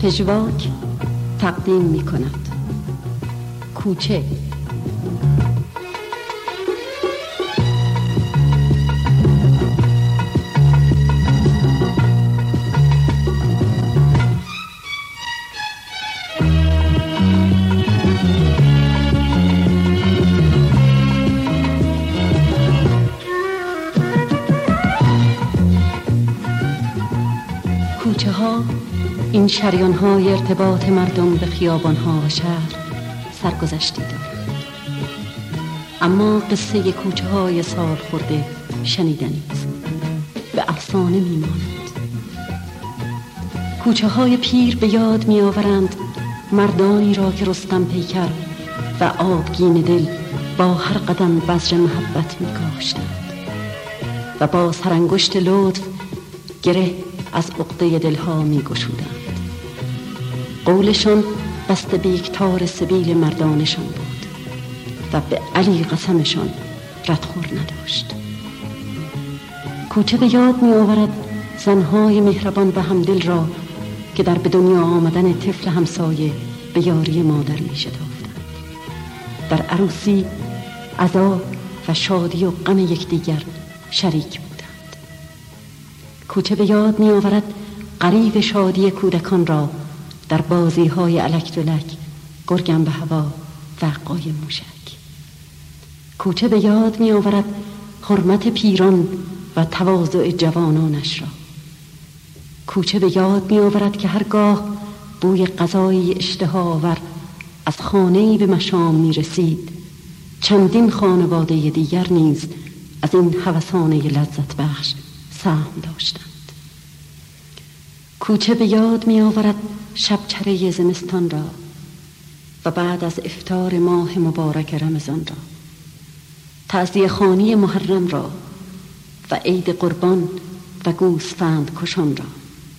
پژواک تقدیم می کند کوچه. کوچه ها این شریان های ارتباط مردم به خیابان ها و شهر سرگذشتی دارند، اما قصه کوچه های سال خورده شنیدنی است، به افسانه می ماند. کوچه های پیر به یاد می آورند مردانی را که رستم پیکر و آبگین دل با هر قدم بذر محبت می کاشتند و با سرانگشت لطف گره از عقده دلها می گشودند. قولشان دست بیکتار سبیل مردانشان بود و به علی قسمشان ردخور نداشت. کوچه به یاد می آورد زنهای مهربان و همدل را که در به دنیا آمدن طفل همسایه به یاری مادر می شتافتند. در عروسی، عزا و شادی و غم یکدیگر شریک بودند. کوچه به یاد می آورد غریو شادی کودکان را در بازی های الک دلک، گرگم به هوا و قایم موشک. کوچه به یاد می آورد حرمت پیران و تواضع جوانانش را. کوچه به یاد می آورد که هرگاه بوی غذای اشتهاآور از خانه‌ای به مشام می رسید، چندین خانواده دیگر نیز از این هوسانه لذت بخش سهم داشتند. کوچه به یاد می آورد شبچره زمستان را و بعد از افطار ماه مبارک رمضان را، تعزیه خوانی محرم را و عید قربان و گوسفند کشان را.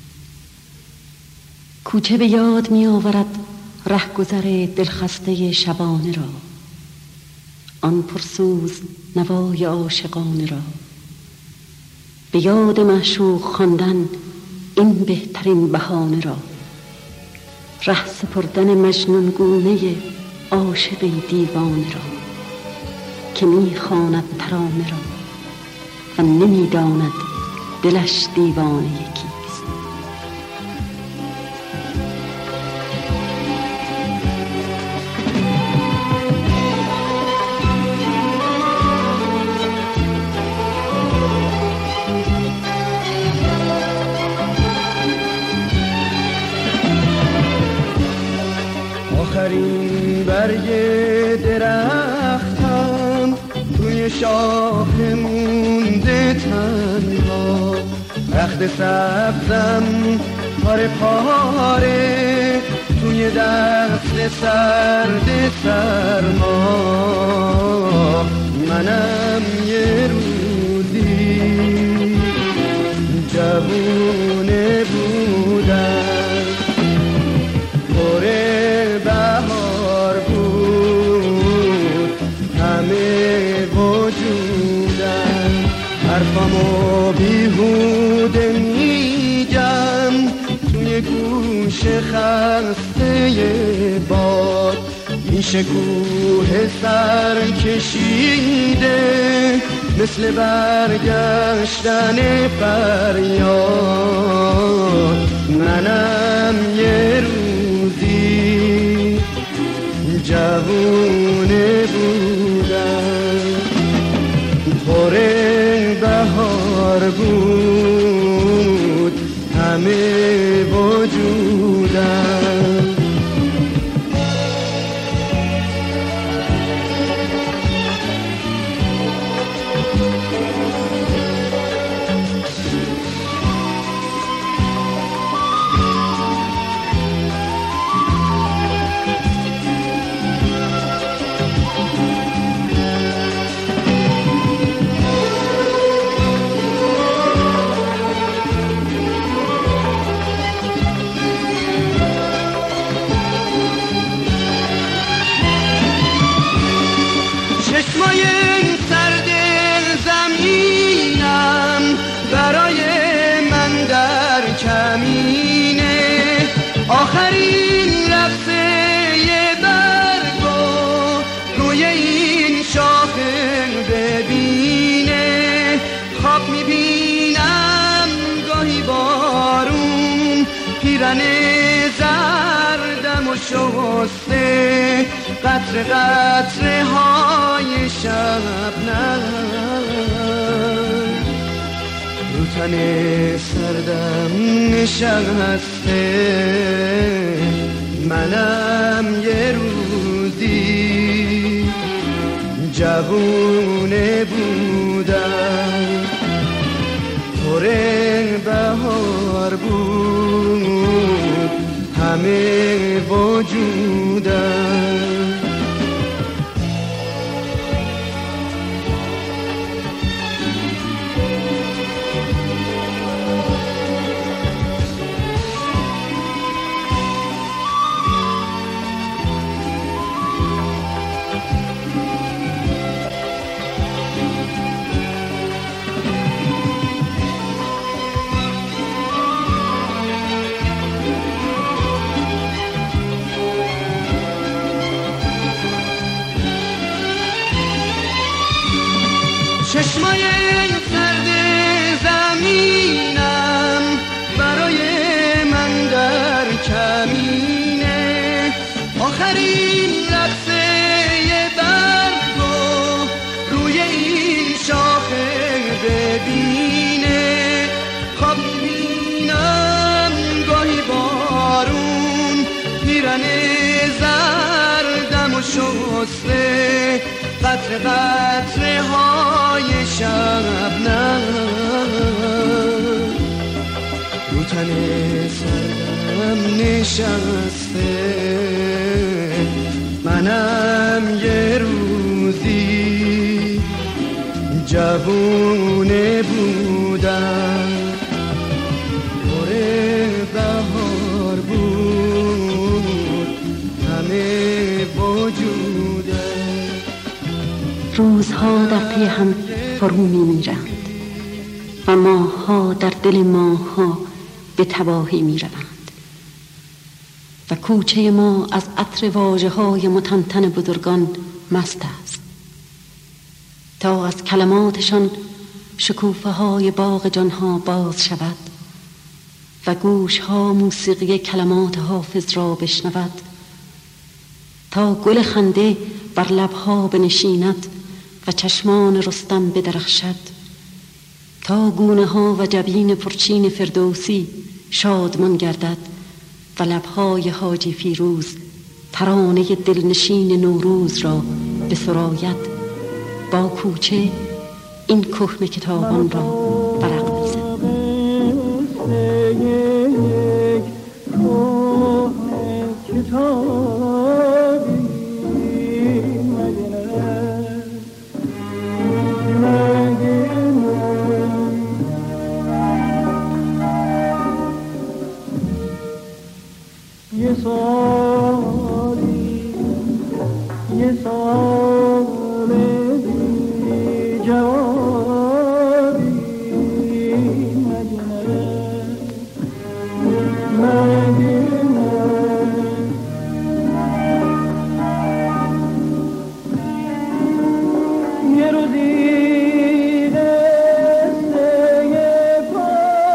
کوچه به یاد می آورد رهگذر دلخسته شبانه را، آن پرسوز نوای عاشقانه را. به یاد معشوق خواندن این بهترین بهانه را، ره سپردن مجنون گونه عاشق دیوانه را که می خواند ترانه را و نمی داند دلش دیوانه کیست. آخرین برگ درختم توی شاخه مونده تنها، رخت سبزم پاره پاره توی دست سرد سرما. منم یه روزی جوونه بودم، پر بهار بود همه وجودم، حرفمو بیهوده میگم توی گوش خسته باد. این شکوه سر کشیده مثل برگشتن فریاد. منم یه روزی جوونه بودم، پر بهار بود همه وجودم. شسته قطره قطره های شبنم رو تن سردم نشسته منم یه روزی جوونه بودم پر بهار بود همه وجودم چشمای سرد زمینم برای من در کمینه آخرین لحظه برگ روی این شاخه ببینه خواب میبینم گاهی بارون پیرن زردم و شسته قطره قطره های شبنم رو تن سردم نشسته منم یه روزی جوونه بودم پر بهار بود همه وجودم روزها در پی هم فرو می‌میرند و ماه‌ها در دل ماه‌ها به تباهی می‌روند و کوچه ما از عطر واژه‌های متنتن بزرگان مست است تا از کلماتشان شکوفه‌های باغ جانها باز شود و گوش‌ها موسیقی کلمات حافظ را بشنود تا گل خنده بر لب‌ها بنشیند و چشمان رستم بدرخشد تا گونه‌ها و جبین پرچین فردوسی شادمان گردد و لب‌های حاجی فیروز ترانه دلنشین نوروز را بسراید با کوچه این کهنه کتابان را ورق بزد.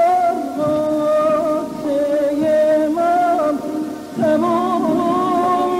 تمام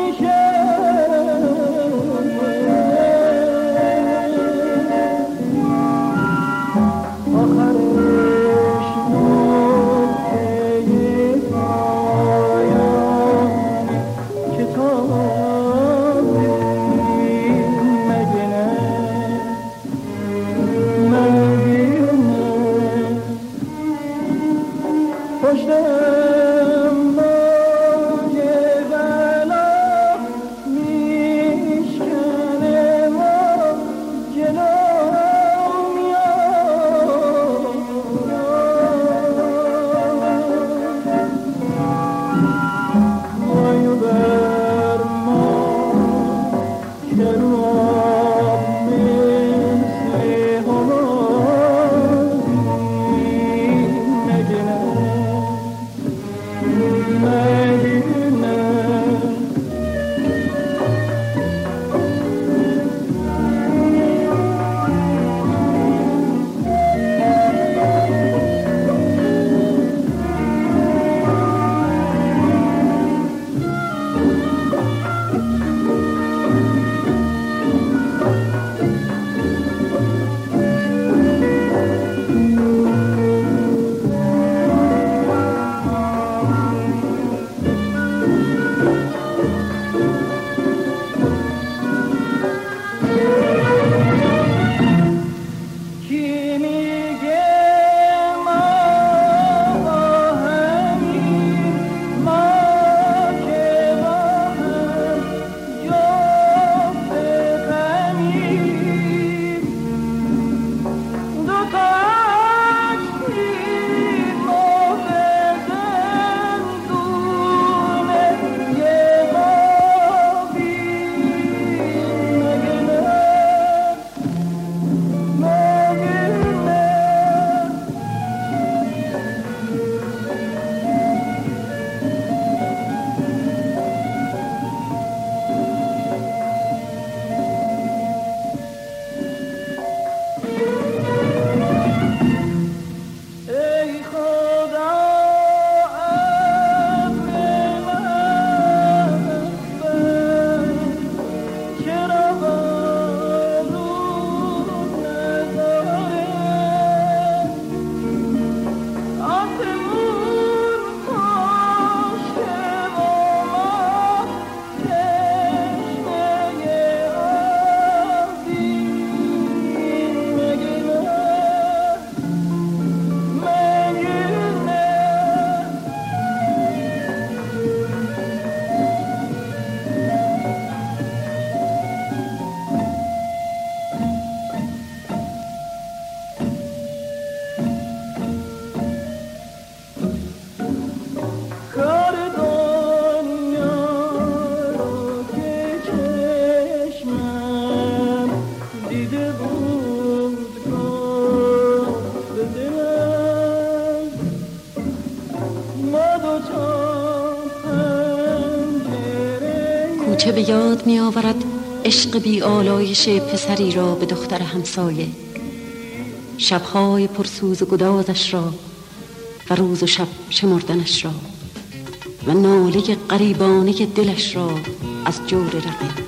کوچه به یاد می آورد عشق بی آلایش پسری را به دختر همسایه، شبهای پرسوز و گدازش را و روز و شب شمردنش را و ناله غریبانه دلش را از جور رقیب.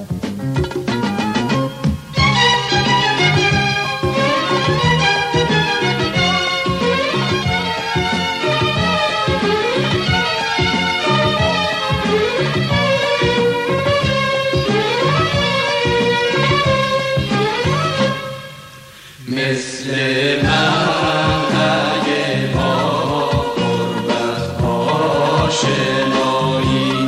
مثل من اگه با غربت آشنایی،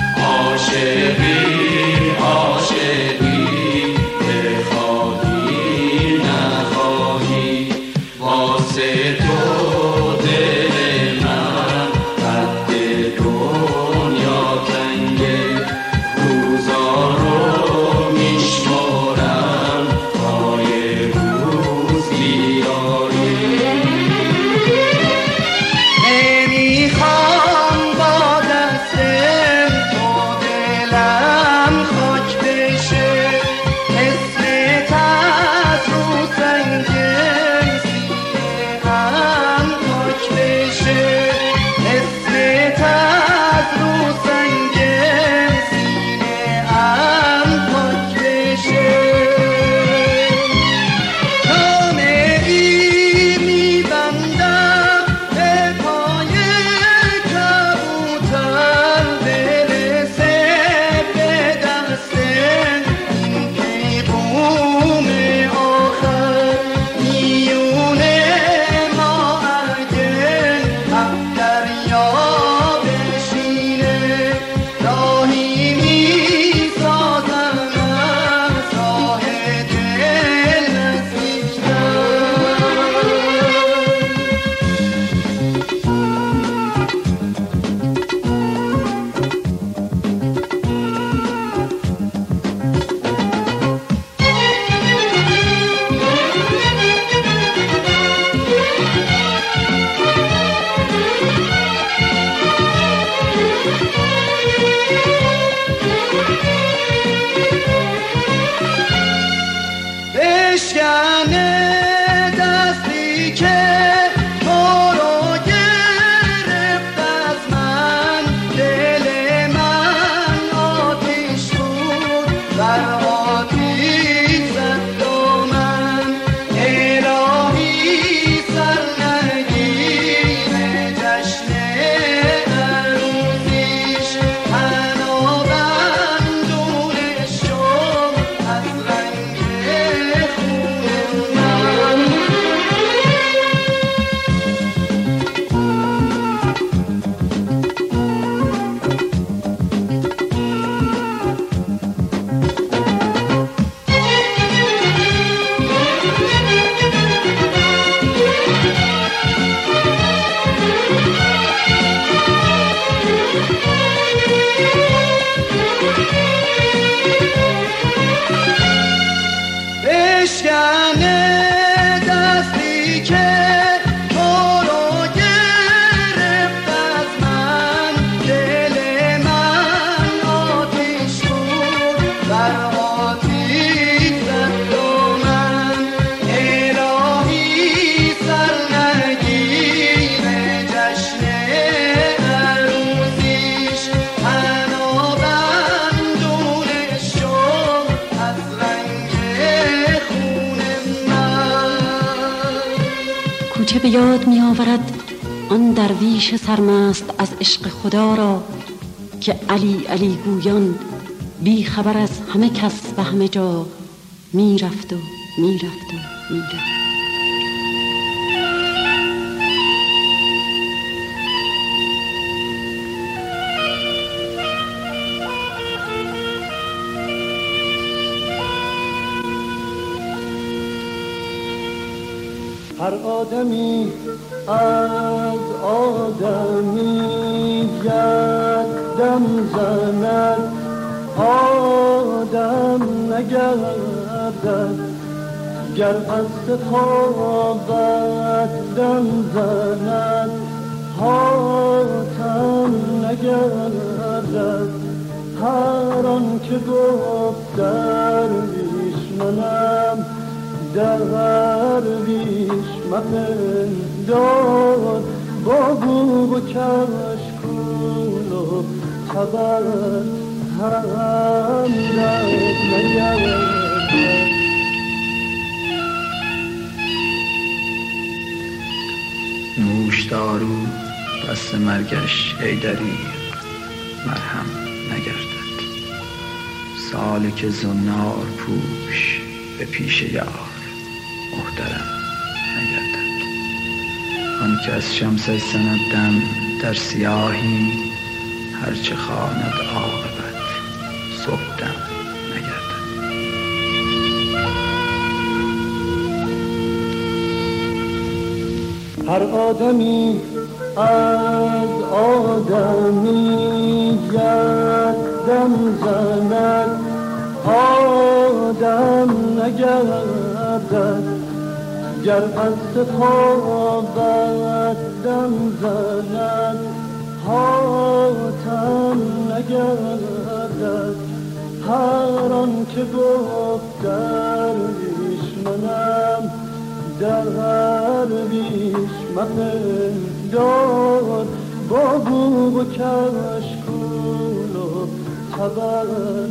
عاشقی بخواهی نخواهی، واسه تو دل من قد دنیا تنگه، روزا رو میشمارم پای روز بیاری. نمیخوام با دستم تو دلم خاک بشه، اسمت از رو سنگم سینه هم پاک بشه، اسمت از رو سنگم سینه هم پاک بشه. بشکنه دستی که تو رو گرفت از من، دل من آتیش بود بر آتیش زد دامن، الهی سر نگیره جشن عروسیش، پناهندونه شم از رنگ بشکنه دستی که تو رو گرفت از من، دل من آتیش بود بر آتیش زد دامن، الهی سر نگیره جشن عروسیش، پناهندونه شم از رنگ کوچه به یاد می آورد آن درویش سرمست از عشق خدا را که علی علی گویان بی خبر از همه کس و همه جا می رفت و می رفت و می رفت. هر آدمی از آدمی یک دم زند، آدم نگردد، گر از سخاوت دم زند، حاتم نگردد. هر که گفت درویش منم درویش مپندار با گوب و کشکول و خبر هم رد نگرد. نوش دارو دست مرگش ای دریغ مرهم نگردد. سالک زنار پوش به پیش یار محترم نگردد. آن که از شمس سند دم در سیاهی هرچه خواند عاقبت صبح دم نگردد. هر آدمی از آدمی دم زند آدم نگردد. گر از سخاوت دم زند حاتم نگردد. هر آن که گفت درویش منم درویش مپندار با گوب و کشکول و خبر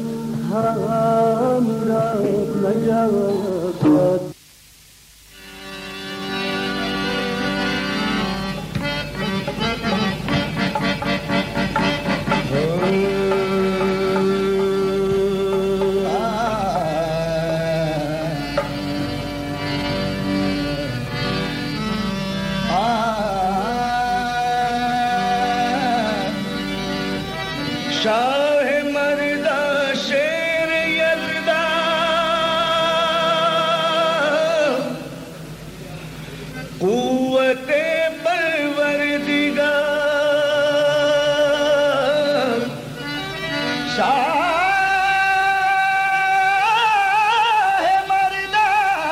هم رد نگردد. شاہ مردہ شیر یزدہ قوت پروردگار. شاہ مردہ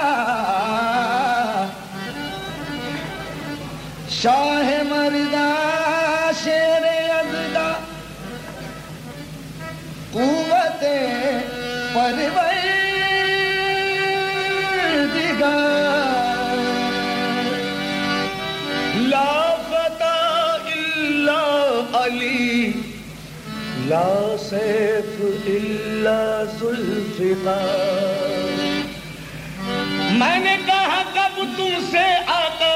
شاہ مردہ شیر یزدہ قوت پروردگار. لا فتح الا علی لا سیف الا ذوالفقار. میں نے کہا کب تم سے آقا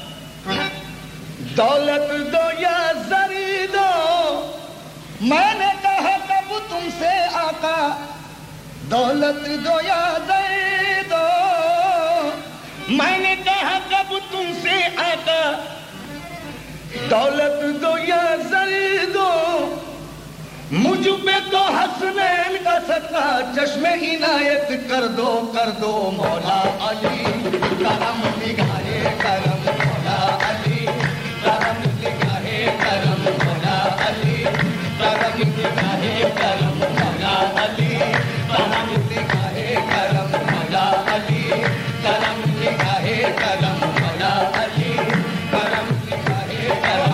دولت دو یا زری دو. میں نے کہا کب تم سے آقا دولت دو یا زری دو. میں نے کہا کب تم سے آقا دولت دو یا زری دو. مجھ پہ تو حسنین کا صدقہ چشم عنایت کر دو مولا علی. کرم نگاہے کرم مولا علی. کرم نگاہے کرم مولا علی. کرم نگاہے کرم مولا علی. کرم نگاہے کرم مولا علی. کرم نگاہے کرم مولا علی. کرم نگاہے کرم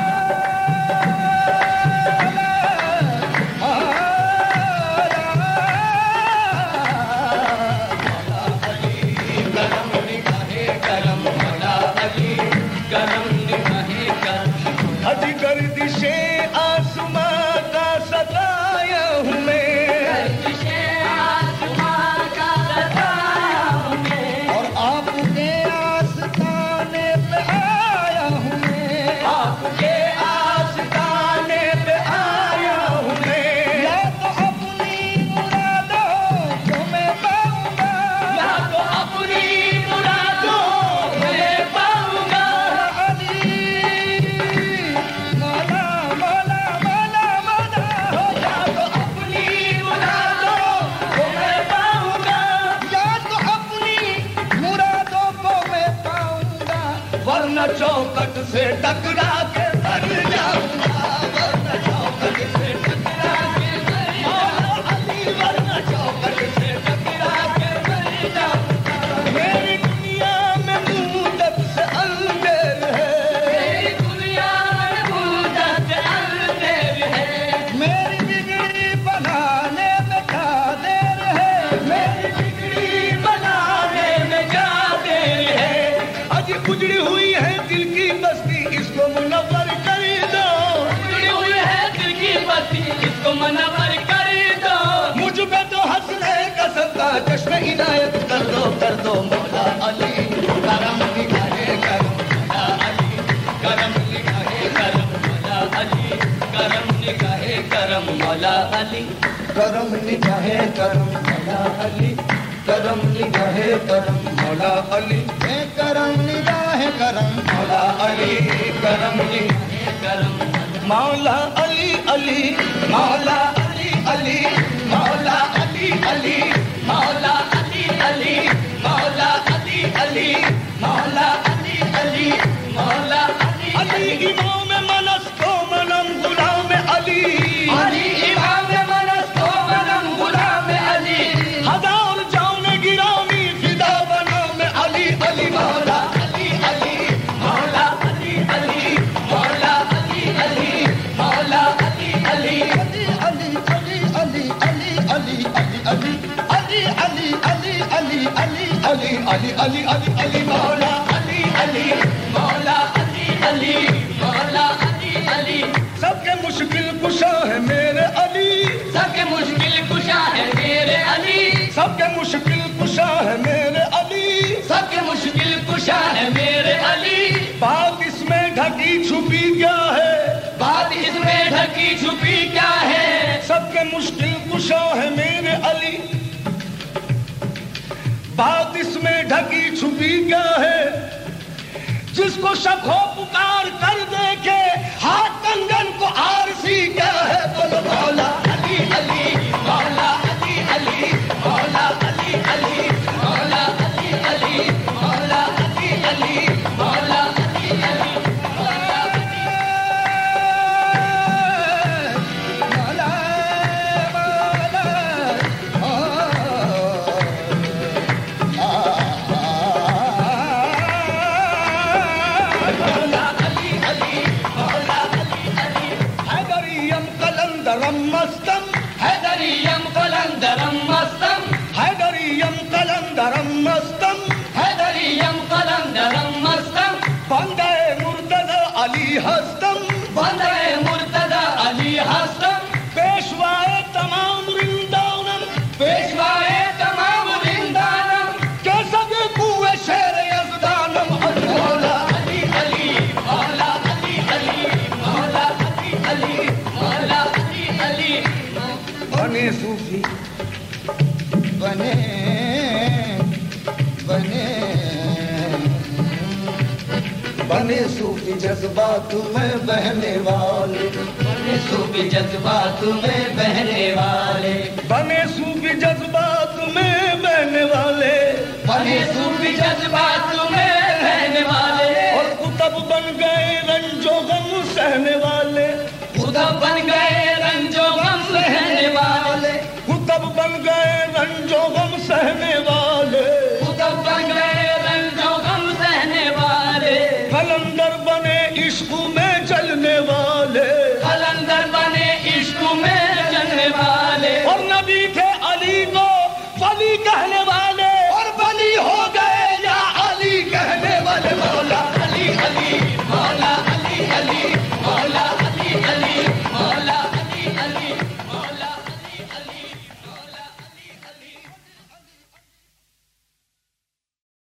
گردشے آسماں کا ستایا ہوں میں. گردشے آسماں کا ستایا ہوں میں. اور آپ کے آستانے پہ آیا ہوں میں. آپ کے آستانے پہ آیا ہوں میں. یا تو اپنی مرادوں کو میں پاؤں گا. یا تو اپنی مرادوں کو میں پاؤں گا. ورنہ چوکٹ سے ٹکرا کے مر جاؤں گا. ورنہ چوکٹ سے ٹکرا کے مر جاؤں گا. ورنہ چوکٹ سے ٹکرا کے مر جاؤں گا. میری دنیا میں مدت سے اندھیر ہے. میری دنیا میں مدت سے اندھیر ہے. میری بگڑی بنانے میں منور کر دو مجھ پہ تو ہنسنے کا صدقہ چشم عنایت کر دو مولا علی کرم نگاہے کرم مولا علی کرم نگاہے کرم مولا علی کرم نگاہے کرم مولا علی کرم نگاہے کرم مولا علی کرم نگاہے کرم مولا علی کرم نگاہے کرم مولا علی کرم نگاہے کرم مولا علی علی مولا علی علی مولا علی علی مولا علی علی مولا علی علی مولا علی علی مولا علی امام منست و منم غلام علی علی امام منست و منم غلام علی ہزار جان گرامی فدا بنام علی علی مولا علی علی مولا علی علی مولا علی علی مولا علی علی علی علی علی علی علی علی علی علی علی علی علی علی علی علی علی علی مولا علی علی مولا علی علی مولا علی علی سب کے مشکل کشا ہے میرے علی سب کے مشکل کشا ہے میرے علی سب کے مشکل کشا ہے میرے علی سب کے مشکل کشا ہے میرے علی بات اس میں ڈھکی چھپی کیا ہے بات اس میں ڈھکی چھپی کیا ہے سب کے مشکل کشا ہے میرے علی بات اس میں ڈھکی چھپی کیا ہے جس کو شک ہو پکار کر دیکھے ہاتھ کنگن کو آرسی کیا ہے بولو مولا علی علی مولا علی علی مولا علی علی مولا علی علی مولا علی علی مولا علی علی مولا مستم حیدریم قلندرم مستم حیدریم قلندرم مستم حیدریم قلندرم مستم بندہ مرتضی علی ہستم بندہ مرتضی علی ہستم پیشوائے تمام رندانم پیشوائے تمام رندانم کیسا کہ کوئے شیر یزدانم مولا علی علی مولا علی علی مولا علی علی مولا بنے صوفی بنے بنے بنے صوفی جذبات میں بہنے والے بنے صوفی جذبات میں بہنے والے بنے صوفی جذبات میں بہنے والے بنے صوفی جذبات میں بہنے والے اور کتب بن گئے رنج و غم سہنے والے کتب بن گئے رنج و غم سہنے والے کتب بن گئے رنج و غم سہنے والے کتب بن گئے رنج و غم سہنے والے قلندر بنے عشق میں